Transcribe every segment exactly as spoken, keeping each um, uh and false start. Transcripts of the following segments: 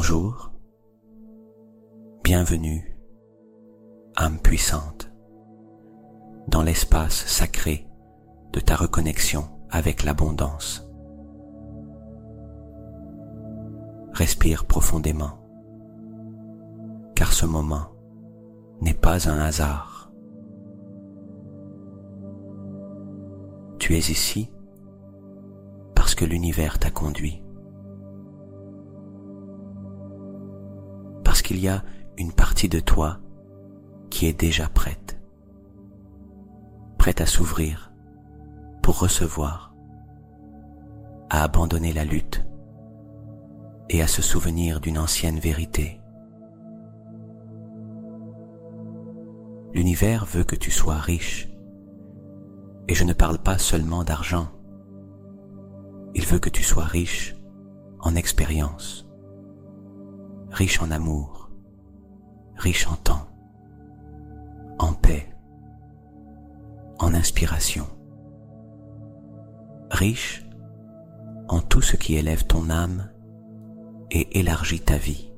Bonjour, bienvenue, âme puissante, dans l'espace sacré de ta reconnexion avec l'abondance. Respire profondément, car ce moment n'est pas un hasard. Tu es ici parce que l'univers t'a conduit. Parce qu'il y a une partie de toi qui est déjà prête, prête à s'ouvrir pour recevoir, à abandonner la lutte et à se souvenir d'une ancienne vérité. L'univers veut que tu sois riche, et je ne parle pas seulement d'argent. Il veut que tu sois riche en expérience, riche en amour, riche en temps, en paix, en inspiration, riche en tout ce qui élève ton âme et élargit ta vie.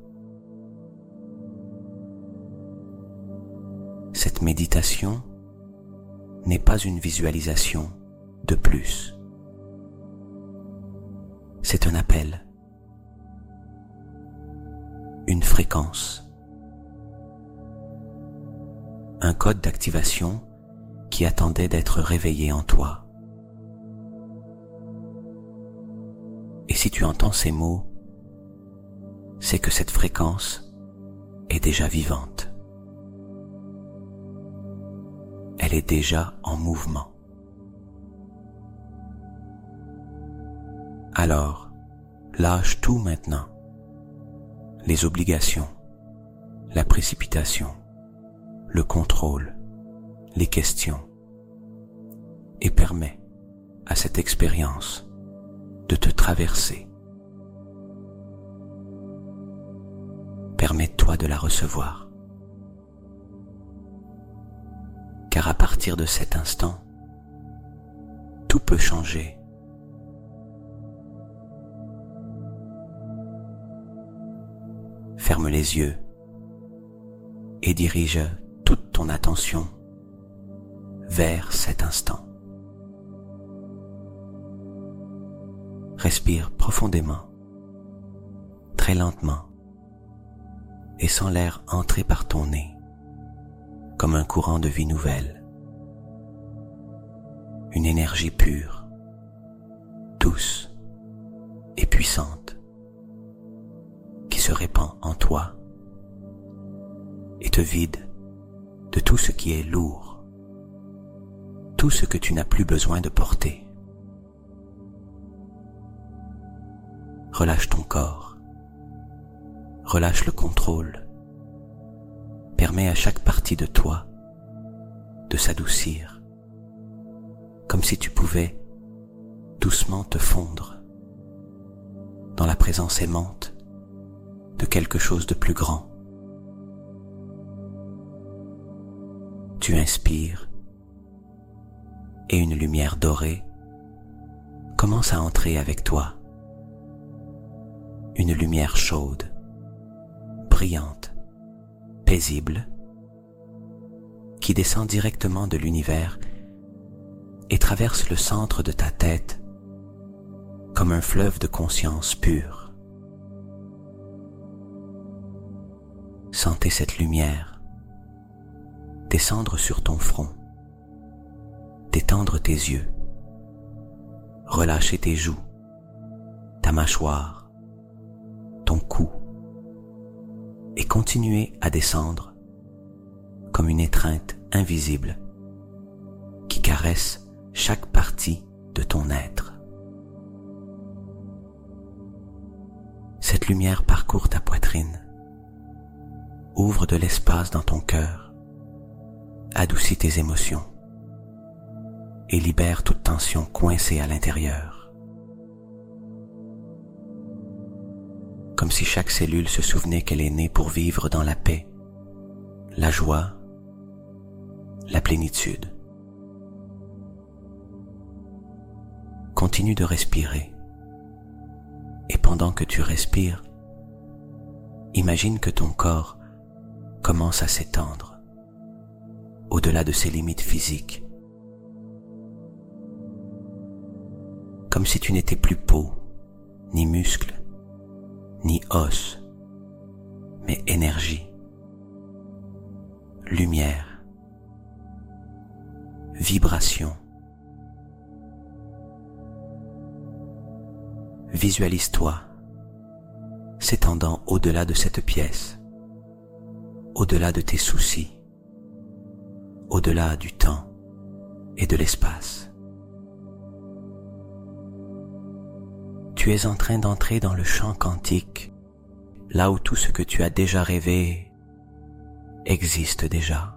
Cette méditation n'est pas une visualisation de plus. C'est un appel, une fréquence, un code d'activation qui attendait d'être réveillé en toi. Et si tu entends ces mots, c'est que cette fréquence est déjà vivante. Elle est déjà en mouvement. Alors, lâche tout maintenant. Les obligations, la précipitation, le contrôle, les questions, et permets à cette expérience de te traverser. Permets-toi de la recevoir. Car à partir de cet instant, tout peut changer. Ferme les yeux et dirige toute ton attention vers cet instant. Respire profondément, très lentement, et sens l'air entrer par ton nez, comme un courant de vie nouvelle, une énergie pure, douce et puissante, qui se répand en toi et te vide de tout ce qui est lourd, tout ce que tu n'as plus besoin de porter. Relâche ton corps, relâche le contrôle, permets à chaque partie de toi de s'adoucir, comme si tu pouvais doucement te fondre dans la présence aimante de quelque chose de plus grand. Tu inspires et une lumière dorée commence à entrer avec toi. Une lumière chaude, brillante, paisible, qui descend directement de l'univers et traverse le centre de ta tête comme un fleuve de conscience pure. Sentez cette lumière descendre sur ton front, détendre tes yeux, relâcher tes joues, ta mâchoire, ton cou, et continuer à descendre comme une étreinte invisible qui caresse chaque partie de ton être. Cette lumière parcourt ta poitrine, ouvre de l'espace dans ton cœur, adoucit tes émotions et libère toute tension coincée à l'intérieur. Comme si chaque cellule se souvenait qu'elle est née pour vivre dans la paix, la joie, la plénitude. Continue de respirer. Et pendant que tu respires, imagine que ton corps commence à s'étendre au-delà de ses limites physiques, comme si tu n'étais plus peau, ni muscle, ni os, mais énergie, lumière, vibration. Visualise-toi s'étendant au-delà de cette pièce, au-delà de tes soucis, au-delà du temps et de l'espace. Tu es en train d'entrer dans le champ quantique, là où tout ce que tu as déjà rêvé existe déjà.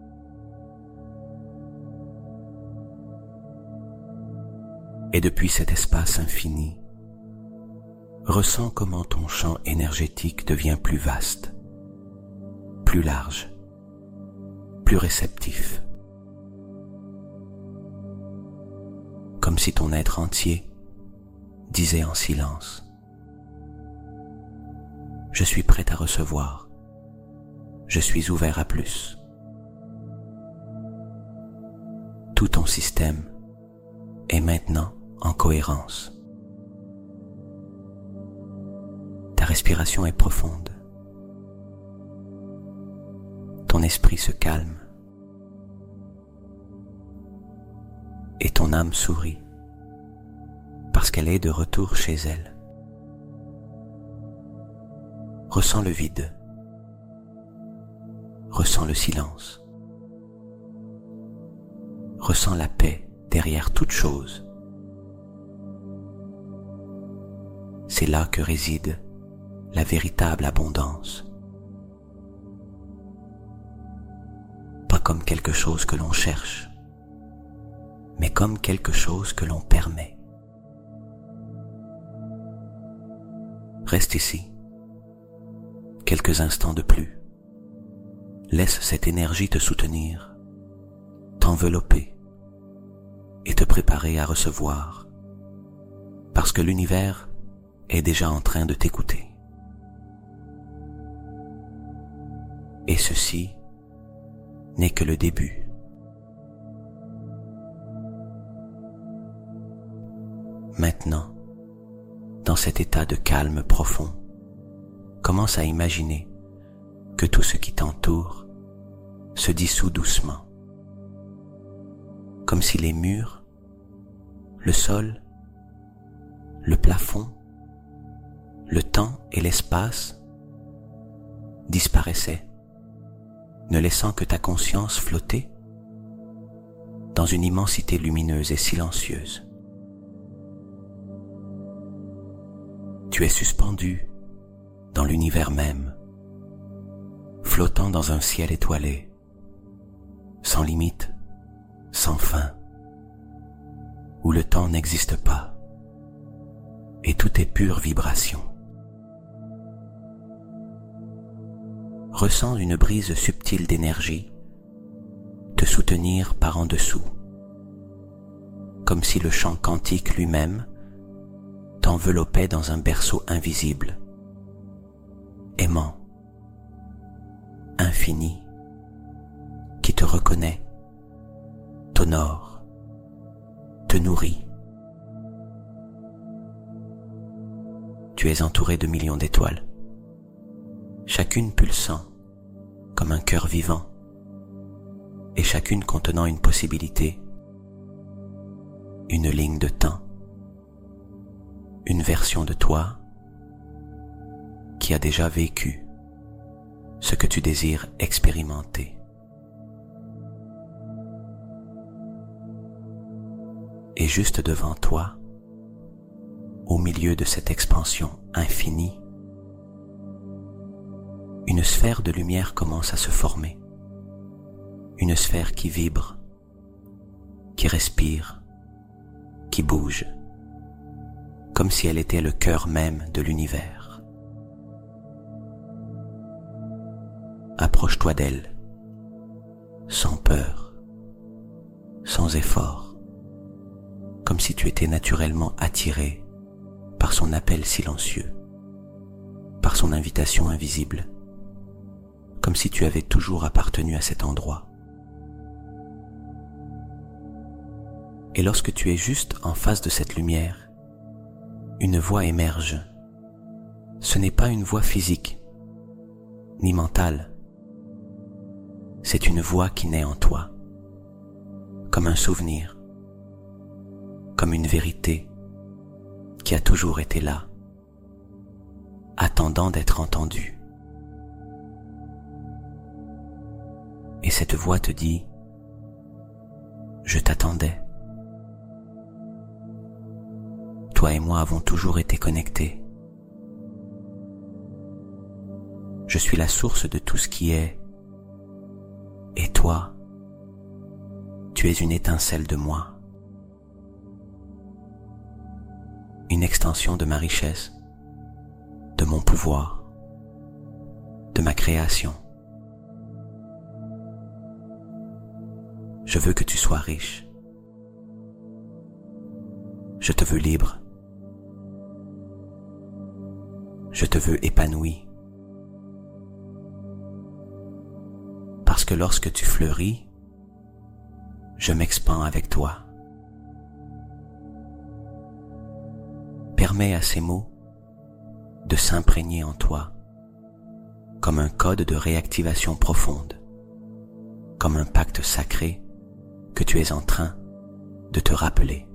Et depuis cet espace infini, ressens comment ton champ énergétique devient plus vaste, plus large, plus réceptif. Comme si ton être entier disait en silence: je suis prêt à recevoir, je suis ouvert à plus. Tout ton système est maintenant en cohérence. Ta respiration est profonde. Ton esprit se calme. Et ton âme sourit parce qu'elle est de retour chez elle. Ressens le vide. Ressens le silence. Ressens la paix derrière toute chose. C'est là que réside la véritable abondance. Pas comme quelque chose que l'on cherche, mais comme quelque chose que l'on permet. Reste ici, quelques instants de plus. Laisse cette énergie te soutenir, t'envelopper et te préparer à recevoir, parce que l'univers est déjà en train de t'écouter. Et ceci n'est que le début. Maintenant, dans cet état de calme profond, commence à imaginer que tout ce qui t'entoure se dissout doucement, comme si les murs, le sol, le plafond, le temps et l'espace disparaissaient, ne laissant que ta conscience flotter dans une immensité lumineuse et silencieuse. Tu es suspendu dans l'univers même, flottant dans un ciel étoilé, sans limite, sans fin, où le temps n'existe pas, et tout est pure vibration. Ressens une brise subtile d'énergie te soutenir par en dessous, comme si le champ quantique lui-même t'enveloppait dans un berceau invisible, aimant, infini, qui te reconnaît, t'honore, te nourrit. Tu es entouré de millions d'étoiles, chacune pulsant comme un cœur vivant, et chacune contenant une possibilité, une ligne de temps, une version de toi qui a déjà vécu ce que tu désires expérimenter. Et juste devant toi, au milieu de cette expansion infinie, une sphère de lumière commence à se former. Une sphère qui vibre, qui respire, qui bouge, comme si elle était le cœur même de l'univers. Approche-toi d'elle, sans peur, sans effort, comme si tu étais naturellement attiré par son appel silencieux, par son invitation invisible, comme si tu avais toujours appartenu à cet endroit. Et lorsque tu es juste en face de cette lumière, une voix émerge. Ce n'est pas une voix physique, ni mentale. C'est une voix qui naît en toi, comme un souvenir, comme une vérité qui a toujours été là, attendant d'être entendue. Et cette voix te dit « Je t'attendais ». Toi et moi avons toujours été connectés. Je suis la source de tout ce qui est, et toi, tu es une étincelle de moi, une extension de ma richesse, de mon pouvoir, de ma création. Je veux que tu sois riche. Je te veux libre. Je te veux épanoui. Parce que lorsque tu fleuris, je m'expans avec toi. Permets à ces mots de s'imprégner en toi comme un code de réactivation profonde, comme un pacte sacré que tu es en train de te rappeler.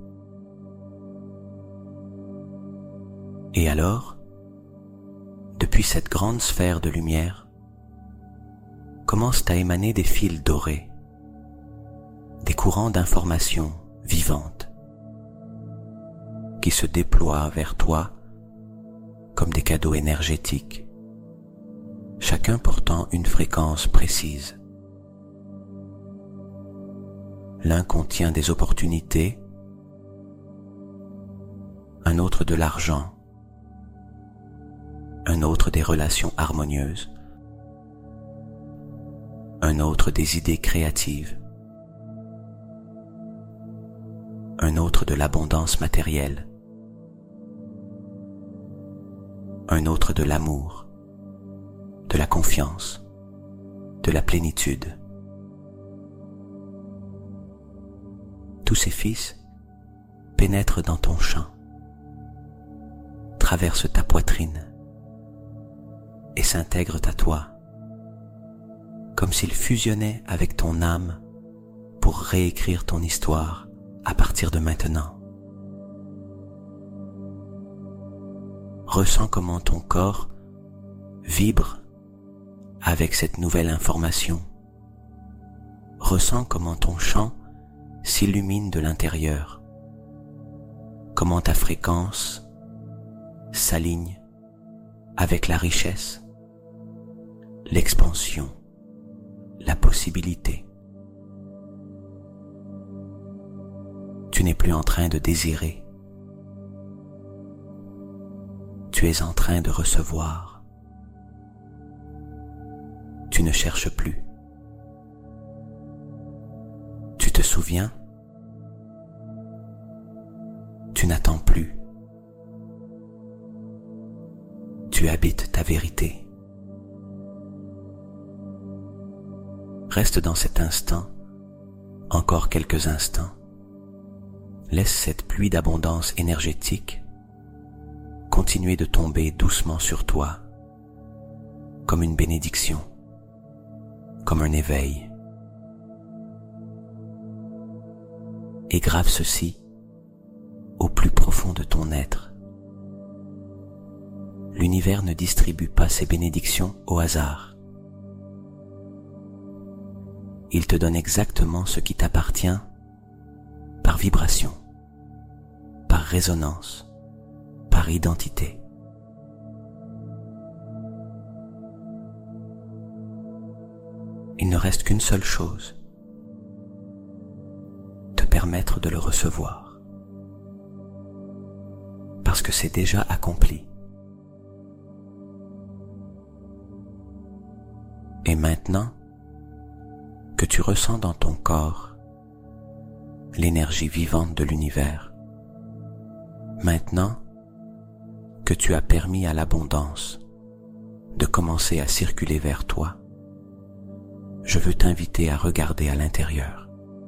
Et alors, depuis cette grande sphère de lumière, commencent à émaner des fils dorés, des courants d'informations vivantes qui se déploient vers toi comme des cadeaux énergétiques, chacun portant une fréquence précise. L'un contient des opportunités, un autre de l'argent, un autre des relations harmonieuses, un autre des idées créatives, un autre de l'abondance matérielle, un autre de l'amour, de la confiance, de la plénitude. Tous ces fils pénètrent dans ton champ, traversent ta poitrine et s'intègrent à toi, comme s'ils fusionnaient avec ton âme pour réécrire ton histoire à partir de maintenant. Ressens comment ton corps vibre avec cette nouvelle information. Ressens comment ton champ s'illumine de l'intérieur, comment ta fréquence s'aligne avec la richesse, l'expansion, la possibilité. Tu n'es plus en train de désirer, tu es en train de recevoir. Tu ne cherches plus. Tu te souviens? Tu n'attends plus. Tu habites ta vérité. Reste dans cet instant, encore quelques instants. Laisse cette pluie d'abondance énergétique continuer de tomber doucement sur toi, comme une bénédiction, comme un éveil. Et grave ceci au plus profond de ton être. L'univers ne distribue pas ses bénédictions au hasard. Il te donne exactement ce qui t'appartient par vibration, par résonance, par identité. Il ne reste qu'une seule chose, te permettre de le recevoir, parce que c'est déjà accompli. Et maintenant que tu ressens dans ton corps l'énergie vivante de l'univers, maintenant que tu as permis à l'abondance de commencer à circuler vers toi, je veux t'inviter à regarder à l'intérieur,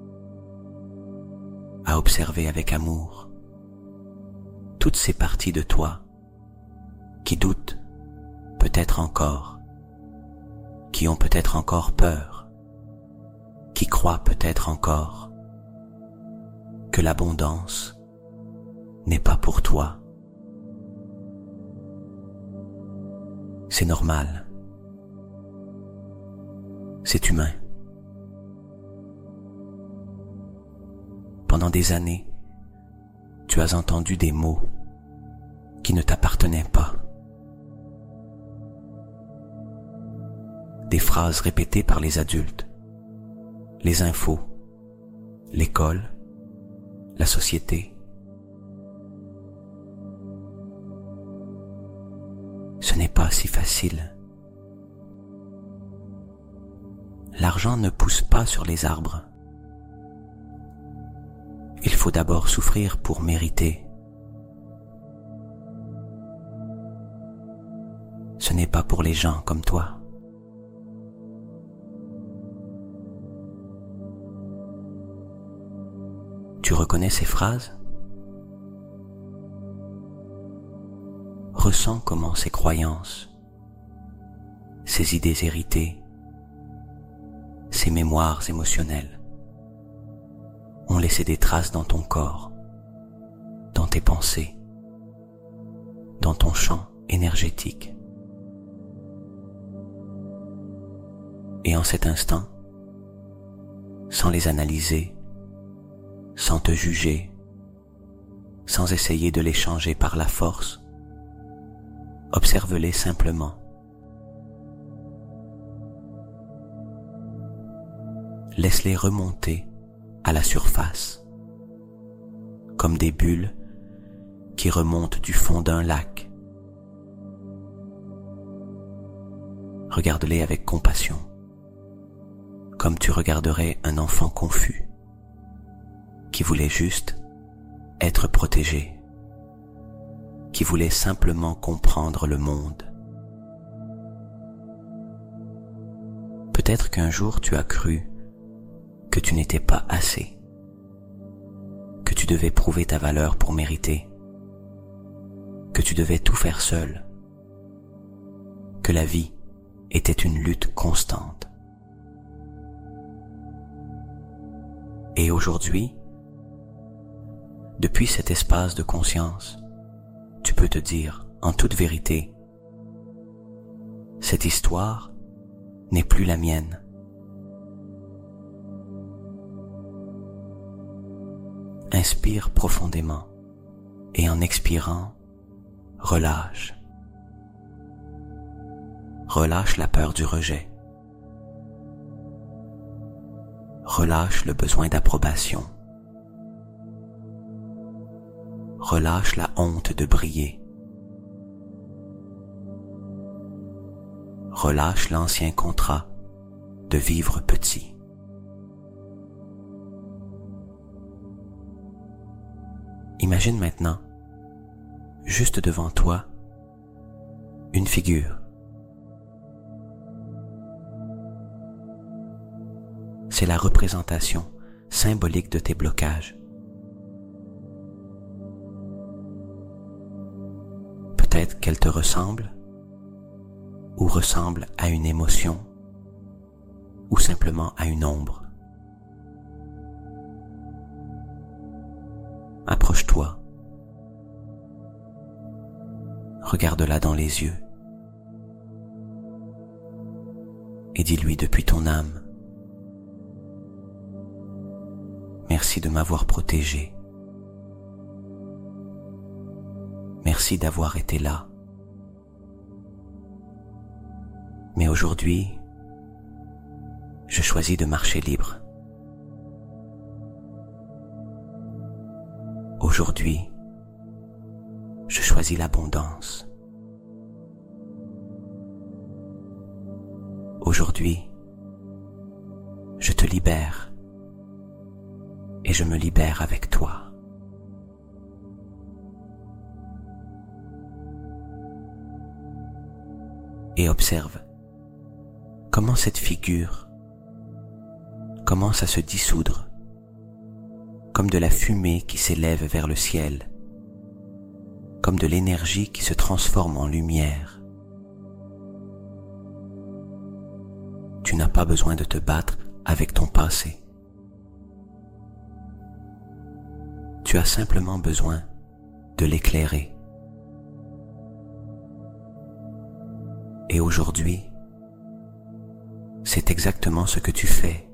à observer avec amour toutes ces parties de toi qui doutent peut-être encore, qui ont peut-être encore peur, qui croient peut-être encore que l'abondance n'est pas pour toi. C'est normal. C'est humain. Pendant des années, tu as entendu des mots qui ne t'appartenaient pas. Des phrases répétées par les adultes, les infos, l'école, la société. Ce n'est pas si facile. L'argent ne pousse pas sur les arbres. Il faut d'abord souffrir pour mériter. Ce n'est pas pour les gens comme toi. Tu reconnais ces phrases? Ressens comment ces croyances, ces idées héritées, ces mémoires émotionnelles ont laissé des traces dans ton corps, dans tes pensées, dans ton champ énergétique. Et en cet instant, sans les analyser, sans te juger, sans essayer de les changer par la force, observe-les simplement. Laisse-les remonter à la surface, comme des bulles qui remontent du fond d'un lac. Regarde-les avec compassion, comme tu regarderais un enfant confus, qui voulait juste être protégé, qui voulait simplement comprendre le monde. Peut-être qu'un jour tu as cru que tu n'étais pas assez, que tu devais prouver ta valeur pour mériter, que tu devais tout faire seul, que la vie était une lutte constante. Et aujourd'hui, depuis cet espace de conscience, tu peux te dire en toute vérité, cette histoire n'est plus la mienne. Inspire profondément et en expirant, relâche. Relâche la peur du rejet. Relâche le besoin d'approbation. Relâche la honte de briller. Relâche l'ancien contrat de vivre petit. Imagine maintenant, juste devant toi, une figure. C'est la représentation symbolique de tes blocages. Peut-être qu'elle te ressemble, ou ressemble à une émotion, ou simplement à une ombre. Approche-toi, regarde-la dans les yeux et dis-lui depuis ton âme: merci de m'avoir protégé, merci d'avoir été là. Mais aujourd'hui, je choisis de marcher libre. Aujourd'hui, je choisis l'abondance. Aujourd'hui, je te libère et je me libère avec toi. et observe comment cette figure commence à se dissoudre, comme de la fumée qui s'élève vers le ciel, comme de l'énergie qui se transforme en lumière. Tu n'as pas besoin de te battre avec ton passé. Tu as simplement besoin de l'éclairer. Et aujourd'hui, c'est exactement ce que tu fais.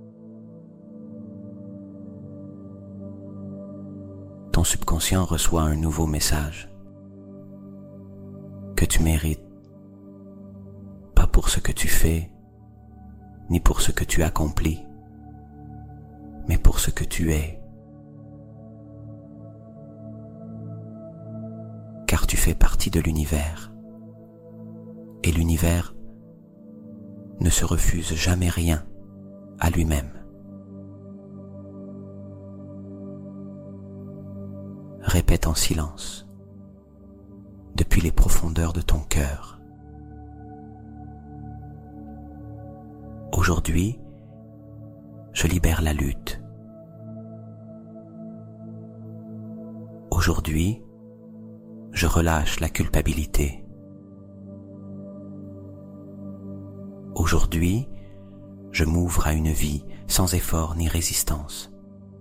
Ton subconscient reçoit un nouveau message que tu mérites, pas pour ce que tu fais, ni pour ce que tu accomplis, mais pour ce que tu es. Car tu fais partie de l'univers, et l'univers ne se refuse jamais rien à lui-même. Répète en silence, depuis les profondeurs de ton cœur. Aujourd'hui, je libère la lutte. Aujourd'hui, je relâche la culpabilité. Aujourd'hui, je m'ouvre à une vie sans effort ni résistance.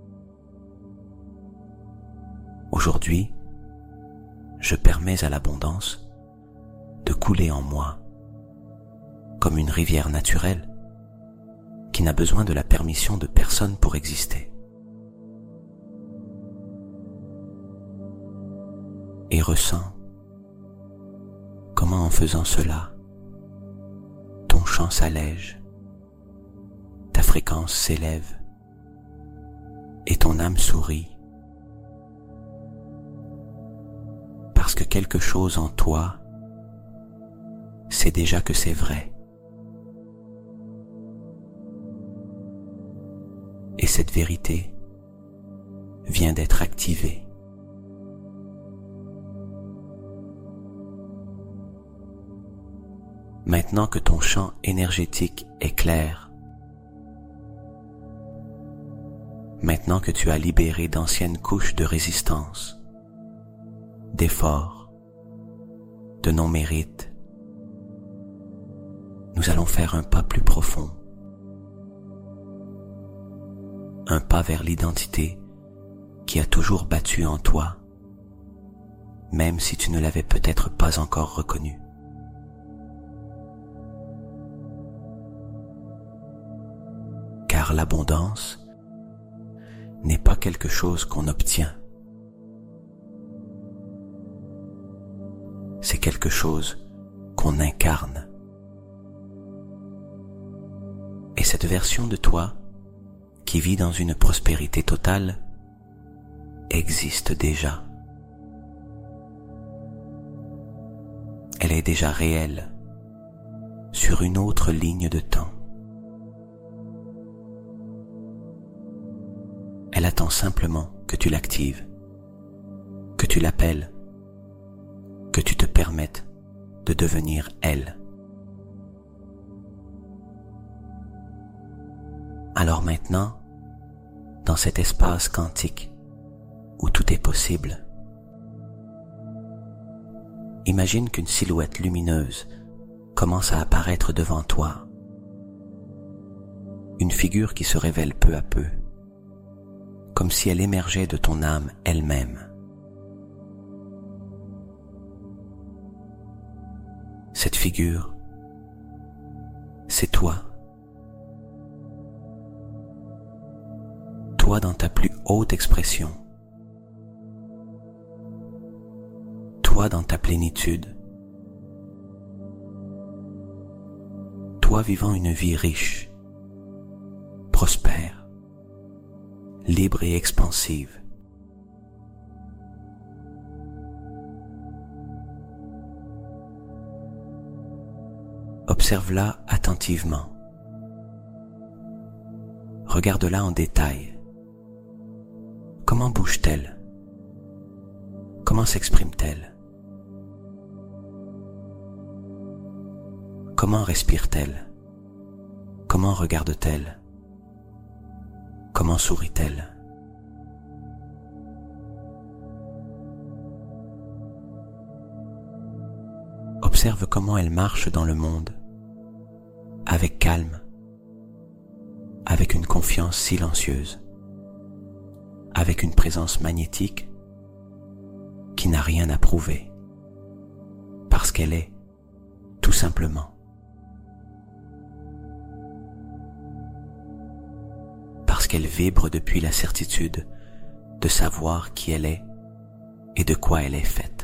Aujourd'hui, je permets à l'abondance de couler en moi comme une rivière naturelle qui n'a besoin de la permission de personne pour exister. Et ressens comment en faisant cela, ton chant s'allège, ta fréquence s'élève et ton âme sourit. Parce que quelque chose en toi sait déjà que c'est vrai. Et cette vérité vient d'être activée. Maintenant que ton champ énergétique est clair, maintenant que tu as libéré d'anciennes couches de résistance, d'efforts, de non-mérite, nous allons faire un pas plus profond, un pas vers l'identité qui a toujours battu en toi, même si tu ne l'avais peut-être pas encore reconnue. Car l'abondance n'est pas quelque chose qu'on obtient. C'est quelque chose qu'on incarne. Et cette version de toi, qui vit dans une prospérité totale, existe déjà. Elle est déjà réelle, sur une autre ligne de temps. Elle attend simplement que tu l'actives, que tu l'appelles, que tu te permettes de devenir elle. Alors maintenant, dans cet espace quantique où tout est possible, imagine qu'une silhouette lumineuse commence à apparaître devant toi, une figure qui se révèle peu à peu, comme si elle émergeait de ton âme elle-même. Cette figure, c'est toi. Toi dans ta plus haute expression. Toi dans ta plénitude. Toi vivant une vie riche, prospère, libre et expansive. Observe-la attentivement. Regarde-la en détail. Comment bouge-t-elle? Comment s'exprime-t-elle? Comment respire-t-elle? Comment regarde-t-elle? Comment sourit-elle? Observe comment elle marche dans le monde, avec calme, avec une confiance silencieuse, avec une présence magnétique qui n'a rien à prouver, parce qu'elle est, tout simplement. Parce qu'elle vibre depuis la certitude de savoir qui elle est et de quoi elle est faite.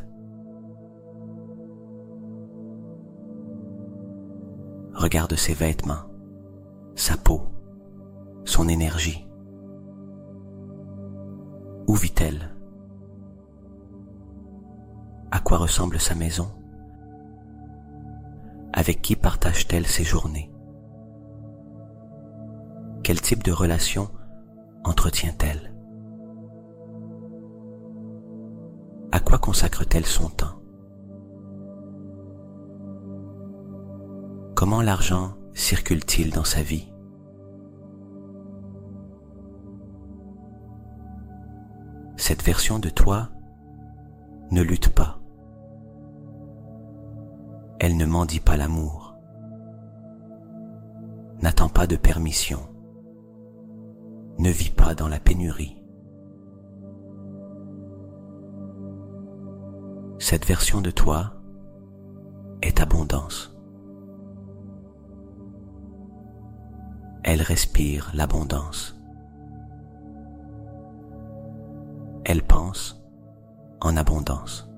Regarde ses vêtements, sa peau, son énergie. Où vit-elle? À quoi ressemble sa maison? Avec qui partage-t-elle ses journées? Quel type de relation entretient-elle? À quoi consacre-t-elle son temps? Comment l'argent circule-t-il dans sa vie? Cette version de toi ne lutte pas. Elle ne mendie pas l'amour. N'attend pas de permission. Ne vit pas dans la pénurie. Cette version de toi est abondance. Elle respire l'abondance. Elle pense en abondance.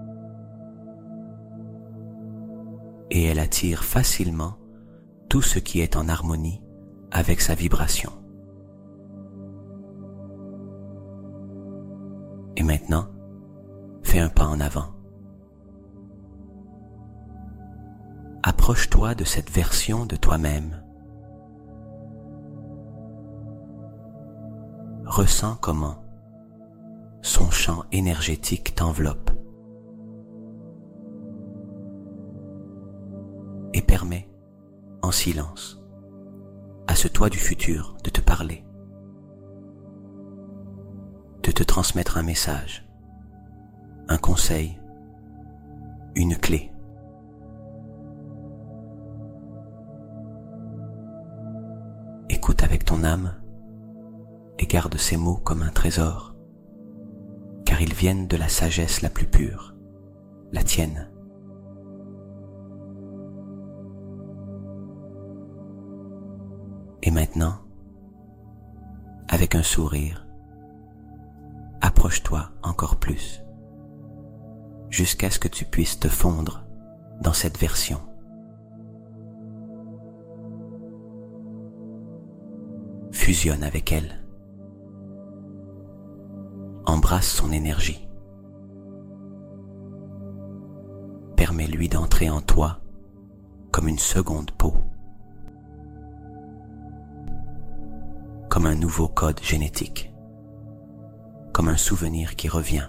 Et elle attire facilement tout ce qui est en harmonie avec sa vibration. Et maintenant, fais un pas en avant. Approche-toi de cette version de toi-même. Ressens comment son champ énergétique t'enveloppe et permet, en silence, à ce toi du futur de te parler, de te transmettre un message, un conseil, une clé. Écoute avec ton âme et garde ces mots comme un trésor, car ils viennent de la sagesse la plus pure, la tienne. Et maintenant, avec un sourire, approche-toi encore plus, jusqu'à ce que tu puisses te fondre dans cette version. Fusionne avec elle. Embrasse son énergie. Permets-lui d'entrer en toi comme une seconde peau, comme un nouveau code génétique, comme un souvenir qui revient.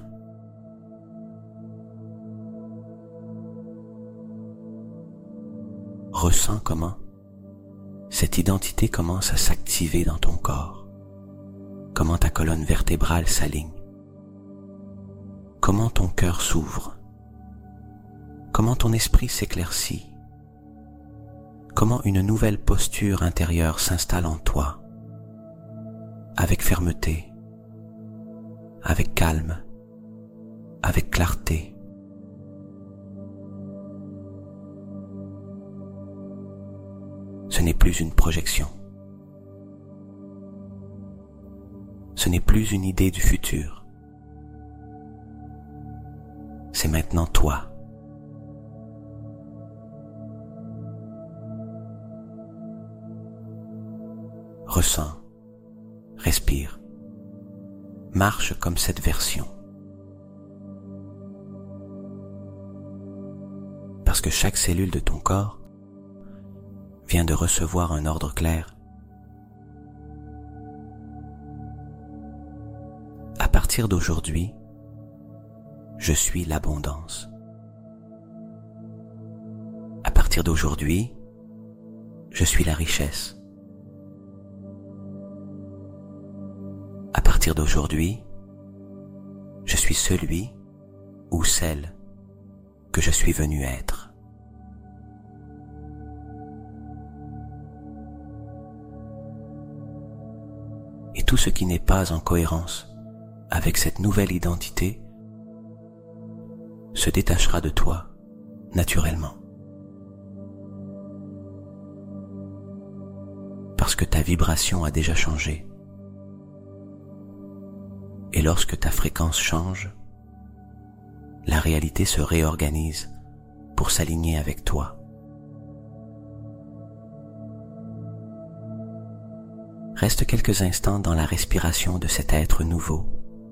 Ressens comment cette identité commence à s'activer dans ton corps, comment ta colonne vertébrale s'aligne, comment ton cœur s'ouvre, comment ton esprit s'éclaircit, comment une nouvelle posture intérieure s'installe en toi, avec fermeté, avec calme, avec clarté. Ce n'est plus une projection. Ce n'est plus une idée du futur. C'est maintenant toi. Ressens, respire, marche comme cette version. Parce que chaque cellule de ton corps vient de recevoir un ordre clair. À partir d'aujourd'hui, je suis l'abondance. À partir d'aujourd'hui, je suis la richesse. À partir d'aujourd'hui, je suis celui ou celle que je suis venu être. Et tout ce qui n'est pas en cohérence avec cette nouvelle identité se détachera de toi naturellement. Parce que ta vibration a déjà changé. Et lorsque ta fréquence change, la réalité se réorganise pour s'aligner avec toi. Reste quelques instants dans la respiration de cet être nouveau.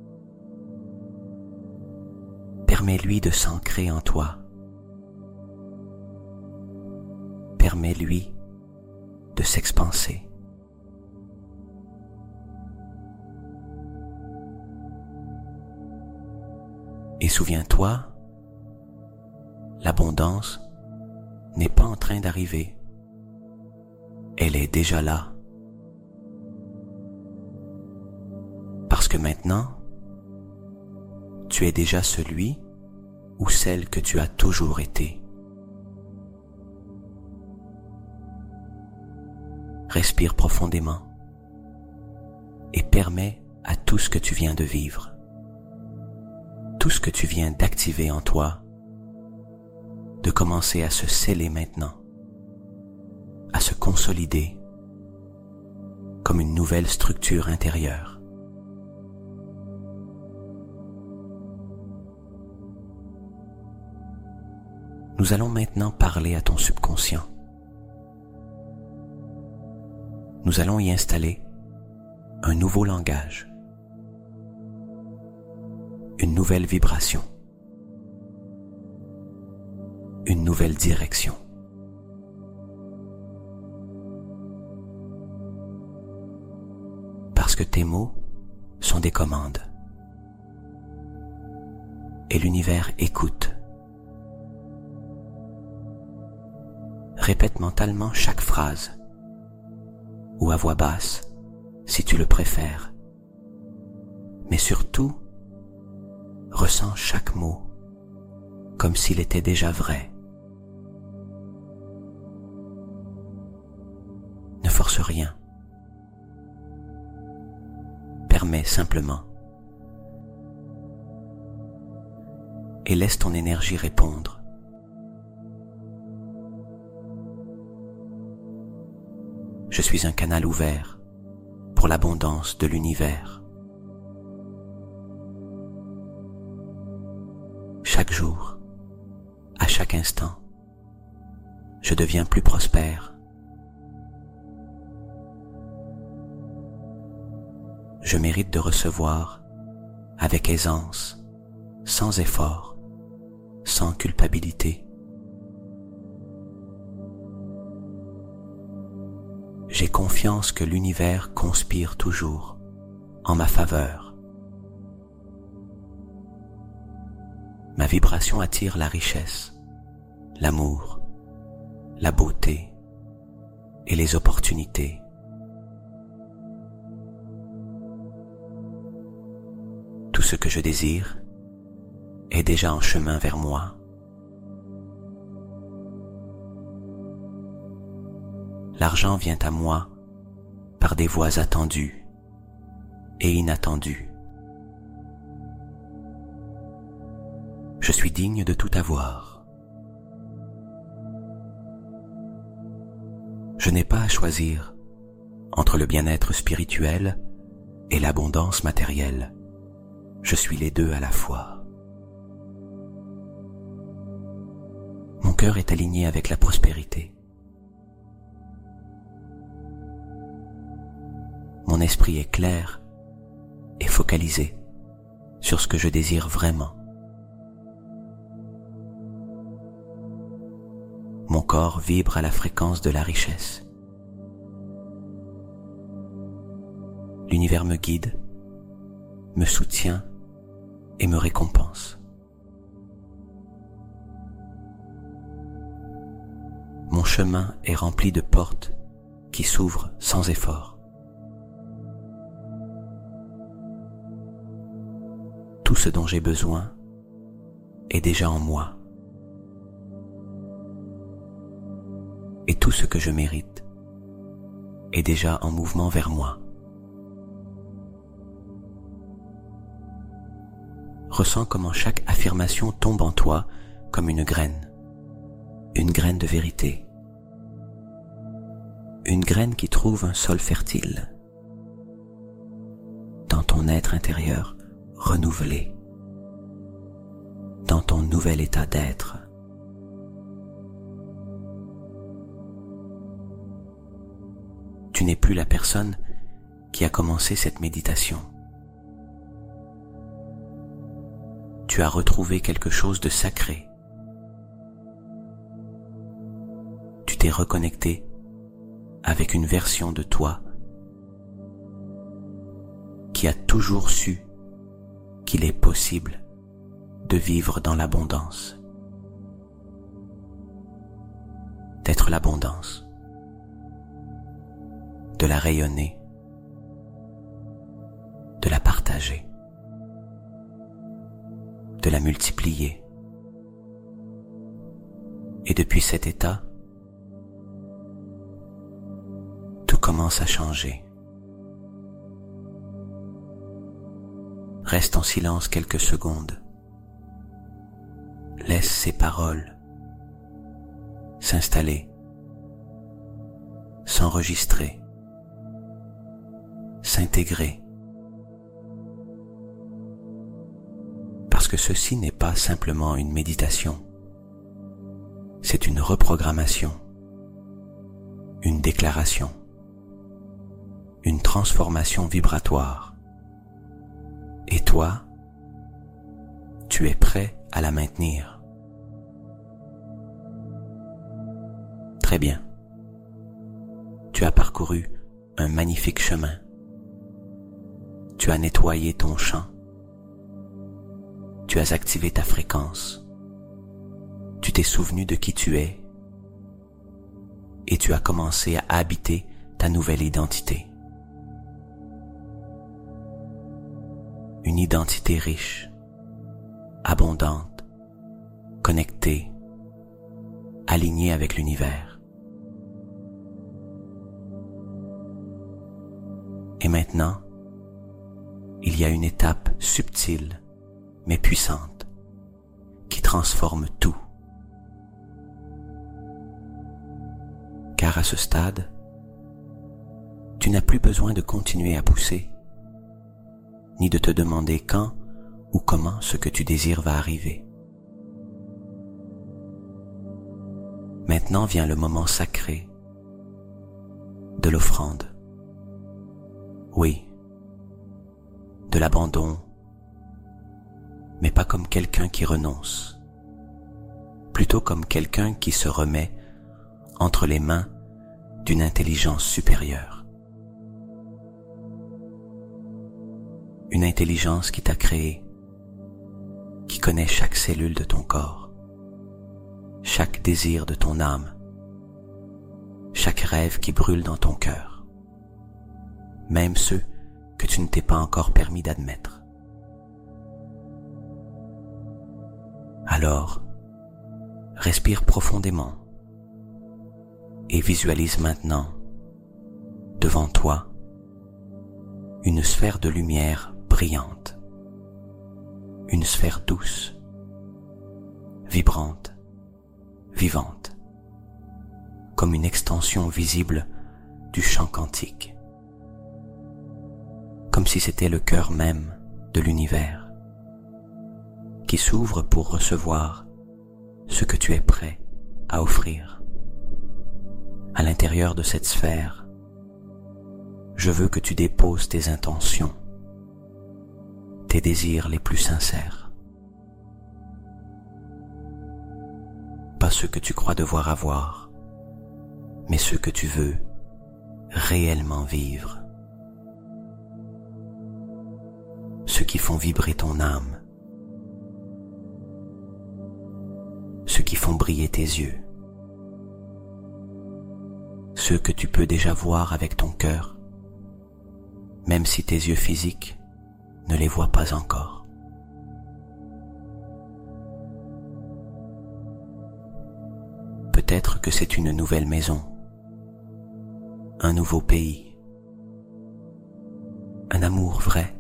Permets-lui de s'ancrer en toi. Permets-lui de s'expanser. Et souviens-toi, l'abondance n'est pas en train d'arriver. Elle est déjà là. Parce que maintenant, tu es déjà celui ou celle que tu as toujours été. Respire profondément et permets à tout ce que tu viens de vivre, tout ce que tu viens d'activer en toi, de commencer à se sceller maintenant, à se consolider comme une nouvelle structure intérieure. Nous allons maintenant parler à ton subconscient. Nous allons y installer un nouveau langage, une nouvelle vibration, une nouvelle direction. Parce que tes mots sont des commandes. Et l'univers écoute. Répète mentalement chaque phrase, ou à voix basse, si tu le préfères. Mais surtout, ressens chaque mot, comme s'il était déjà vrai. Ne force rien. Permets simplement. Et laisse ton énergie répondre. Je suis un canal ouvert pour l'abondance de l'univers. Chaque jour, à chaque instant, je deviens plus prospère. Je mérite de recevoir avec aisance, sans effort, sans culpabilité. J'ai confiance que l'univers conspire toujours en ma faveur. Ma vibration attire la richesse, l'amour, la beauté et les opportunités. Tout ce que je désire est déjà en chemin vers moi. L'argent vient à moi par des voies attendues et inattendues. Je suis digne de tout avoir. Je n'ai pas à choisir entre le bien-être spirituel et l'abondance matérielle. Je suis les deux à la fois. Mon cœur est aligné avec la prospérité. Mon esprit est clair et focalisé sur ce que je désire vraiment. Mon corps vibre à la fréquence de la richesse. L'univers me guide, me soutient et me récompense. Mon chemin chemin est rempli de portes qui s'ouvrent sans effort. Tout ce dont j'ai besoin est déjà en moi. Et tout ce que je mérite est déjà en mouvement vers moi. Ressens comment chaque affirmation tombe en toi comme une graine, une graine de vérité, une graine qui trouve un sol fertile dans ton être intérieur renouvelé, dans ton nouvel état d'être. Tu n'es plus la personne qui a commencé cette méditation. Tu as retrouvé quelque chose de sacré. Tu t'es reconnecté avec une version de toi qui a toujours su qu'il est possible de vivre dans l'abondance, d'être l'abondance, de la rayonner, de la partager, de la multiplier. Et depuis cet état, tout commence à changer. Reste en silence quelques secondes. Laisse ces paroles s'installer, s'enregistrer, s'intégrer. Parce que ceci n'est pas simplement une méditation, c'est une reprogrammation, une déclaration, une transformation vibratoire. Et toi, tu es prêt à la maintenir. Très bien. Tu as parcouru un magnifique chemin. Tu as nettoyé ton champ. Tu as activé ta fréquence. Tu t'es souvenu de qui tu es. Et tu as commencé à habiter ta nouvelle identité. Une identité riche, abondante, connectée, alignée avec l'univers. Et maintenant, il y a une étape subtile mais puissante qui transforme tout. Car à ce stade, tu n'as plus besoin de continuer à pousser, ni de te demander quand ou comment ce que tu désires va arriver. Maintenant vient le moment sacré de l'offrande. Oui, de l'abandon, mais pas comme quelqu'un qui renonce, plutôt comme quelqu'un qui se remet entre les mains d'une intelligence supérieure. Une intelligence qui t'a créé, qui connaît chaque cellule de ton corps, chaque désir de ton âme, chaque rêve qui brûle dans ton cœur, même ceux que tu ne t'es pas encore permis d'admettre. Alors, respire profondément et visualise maintenant, devant toi, une sphère de lumière brillante, une sphère douce, vibrante, vivante, comme une extension visible du champ quantique, comme si c'était le cœur même de l'univers, qui s'ouvre pour recevoir ce que tu es prêt à offrir. À l'intérieur de cette sphère, je veux que tu déposes tes intentions, tes désirs les plus sincères. Pas ceux que tu crois devoir avoir, mais ceux que tu veux réellement vivre. Ceux qui font vibrer ton âme, ceux qui font briller tes yeux, ceux que tu peux déjà voir avec ton cœur, même si tes yeux physiques ne les voient pas encore. Peut-être que c'est une nouvelle maison, un nouveau pays, un amour vrai,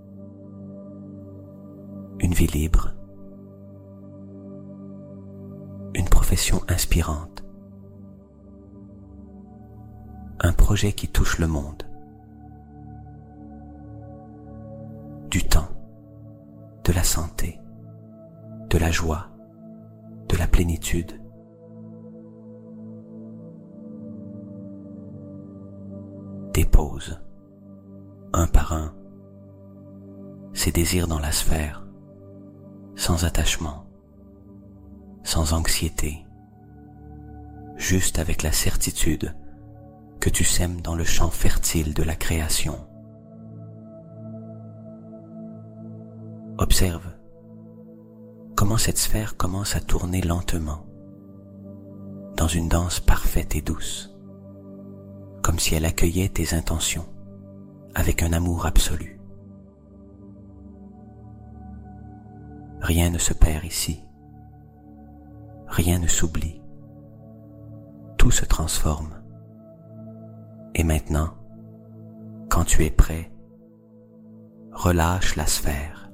une vie libre, une profession inspirante, un projet qui touche le monde, du temps, de la santé, de la joie, de la plénitude. Dépose, un par un, ces désirs dans la sphère, sans attachement, sans anxiété, juste avec la certitude que tu sèmes dans le champ fertile de la création. Observe comment cette sphère commence à tourner lentement, dans une danse parfaite et douce, comme si elle accueillait tes intentions avec un amour absolu. Rien ne se perd ici, rien ne s'oublie, tout se transforme. Et maintenant, quand tu es prêt, relâche la sphère.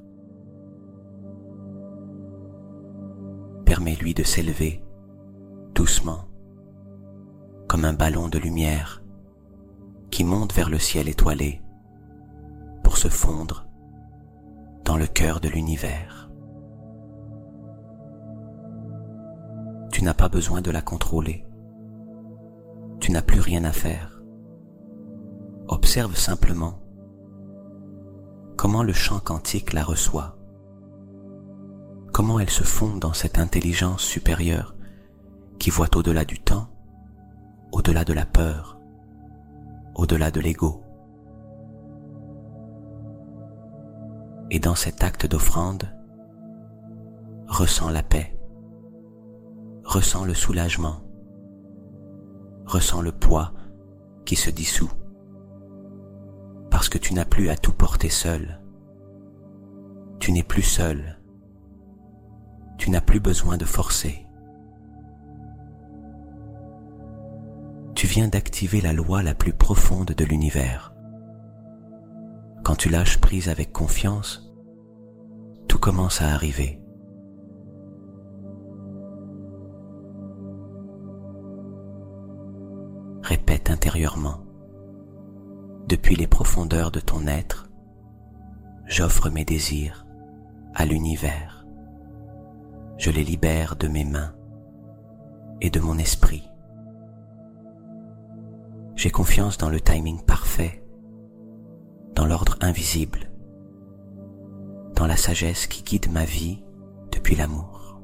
Permets-lui de s'élever doucement, comme un ballon de lumière qui monte vers le ciel étoilé pour se fondre dans le cœur de l'univers. Tu n'as pas besoin de la contrôler. Tu n'as plus rien à faire. Observe simplement comment le champ quantique la reçoit, comment elle se fond dans cette intelligence supérieure qui voit au-delà du temps, au-delà de la peur, au-delà de l'ego. Et dans cet acte d'offrande, ressens la paix, ressens le soulagement, ressens le poids qui se dissout, parce que tu n'as plus à tout porter seul. Tu n'es plus seul. Tu n'as plus besoin de forcer. Tu viens d'activer la loi la plus profonde de l'univers. Quand tu lâches prise avec confiance, tout commence à arriver. Répète intérieurement. Depuis les profondeurs de ton être, j'offre mes désirs à l'univers. Je les libère de mes mains et de mon esprit. J'ai confiance dans le timing parfait, dans l'ordre invisible, dans la sagesse qui guide ma vie depuis l'amour.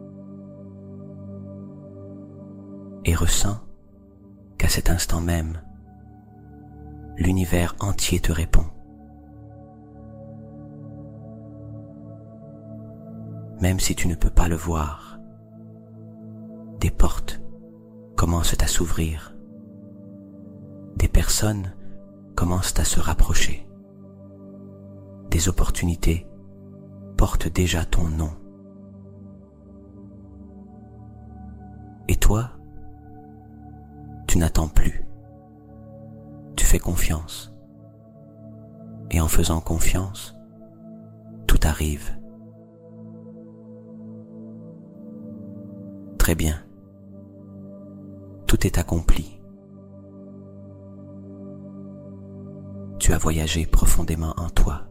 Et ressens qu'à cet instant même, l'univers entier te répond. Même si tu ne peux pas le voir, des portes commencent à s'ouvrir. Des personnes commencent à se rapprocher. Des opportunités portent déjà ton nom. Et toi, tu n'attends plus. Tu fais confiance. Et en faisant confiance, tout arrive. Très bien. Tout est accompli. Tu as voyagé profondément en toi.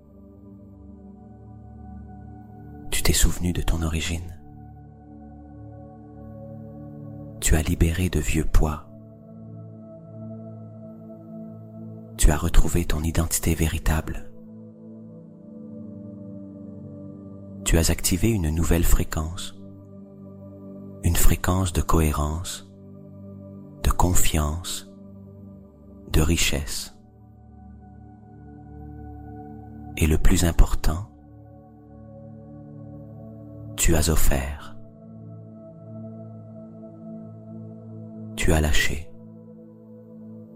Tu t'es souvenu de ton origine. Tu as libéré de vieux poids. Tu as retrouvé ton identité véritable. Tu as activé une nouvelle fréquence, une fréquence de cohérence, de confiance, de richesse. Et le plus important, tu as offert. Tu as lâché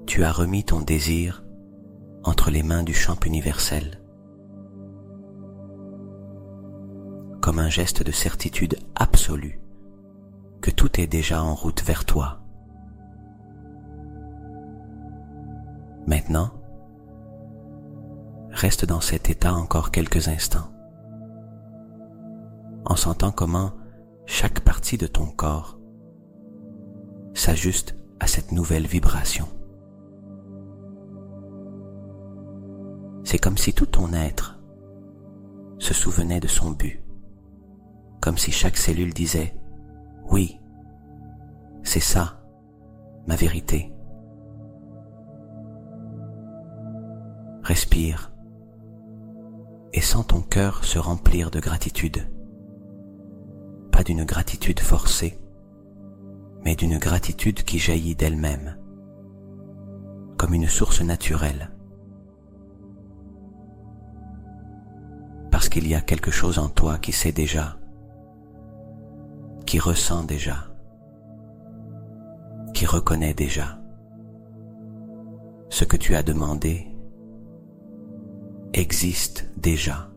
tu as remis ton désir entre les mains du champ universel, comme un geste de certitude absolue que tout est déjà en route vers toi. Maintenant, reste dans cet état encore quelques instants, en sentant comment chaque partie de ton corps s'ajuste à cette nouvelle vibration. C'est comme si tout ton être se souvenait de son but, comme si chaque cellule disait « Oui, c'est ça, ma vérité ». Respire et sens ton cœur se remplir de gratitude. Pas d'une gratitude forcée, mais d'une gratitude qui jaillit d'elle-même, comme une source naturelle. Parce qu'il y a quelque chose en toi qui sait déjà, qui ressent déjà, qui reconnaît déjà. Ce que tu as demandé existe déjà.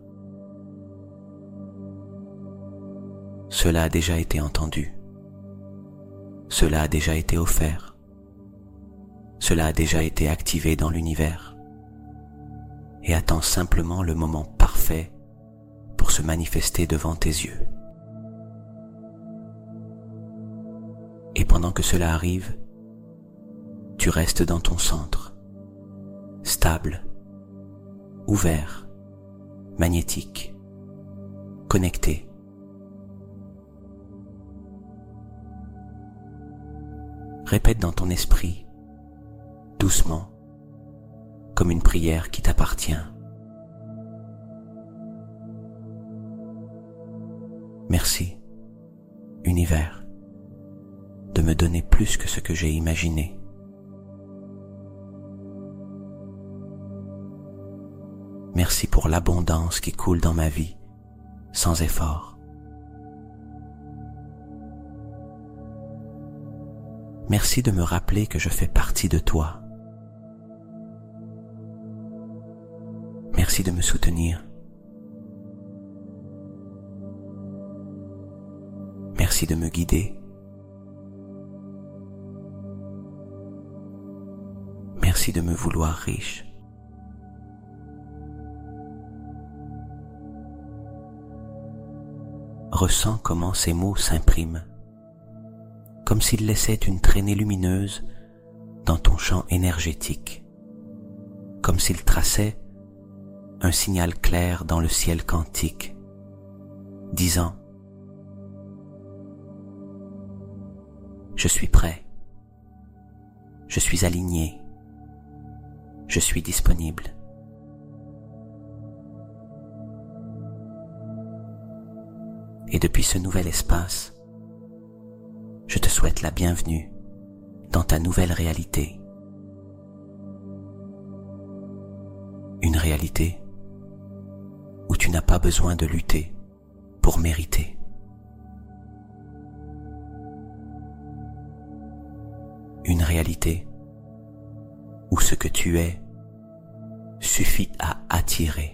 Cela a déjà été entendu. Cela a déjà été offert. Cela a déjà été activé dans l'univers et attend simplement le moment parfait pour se manifester devant tes yeux. Et pendant que cela arrive, tu restes dans ton centre, stable, ouvert, magnétique, connecté. Répète dans ton esprit, doucement, comme une prière qui t'appartient. Merci, univers, de me donner plus que ce que j'ai imaginé. Merci pour l'abondance qui coule dans ma vie, sans effort. Merci de me rappeler que je fais partie de toi. Merci de me soutenir. Merci de me guider. Merci de me vouloir riche. Ressens comment ces mots s'impriment, comme s'ils laissaient une traînée lumineuse dans ton champ énergétique, comme s'ils traçaient un signal clair dans le ciel quantique, disant « Je suis prêt, je suis aligné, je suis disponible ». Et depuis ce nouvel espace, je te souhaite la bienvenue dans ta nouvelle réalité. Une réalité où tu n'as pas besoin de lutter pour mériter. Une réalité où ce que tu es suffit à attirer.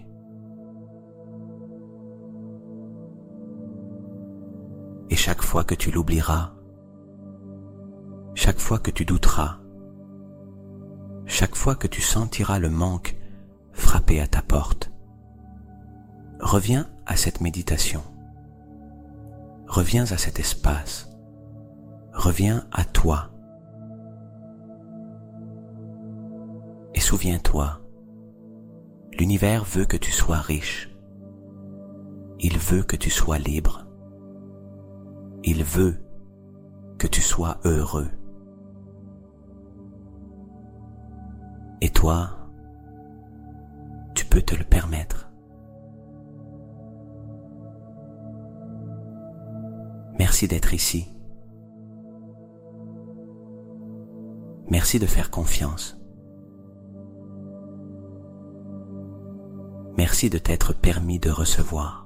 Et chaque fois que tu l'oublieras, chaque fois que tu douteras, chaque fois que tu sentiras le manque frapper à ta porte, reviens à cette méditation, reviens à cet espace, reviens à toi. Et souviens-toi, l'univers veut que tu sois riche, il veut que tu sois libre. Il veut que tu sois heureux. Et toi, tu peux te le permettre. Merci d'être ici. Merci de faire confiance. Merci de t'être permis de recevoir.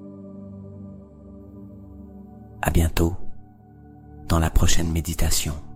À bientôt dans la prochaine méditation.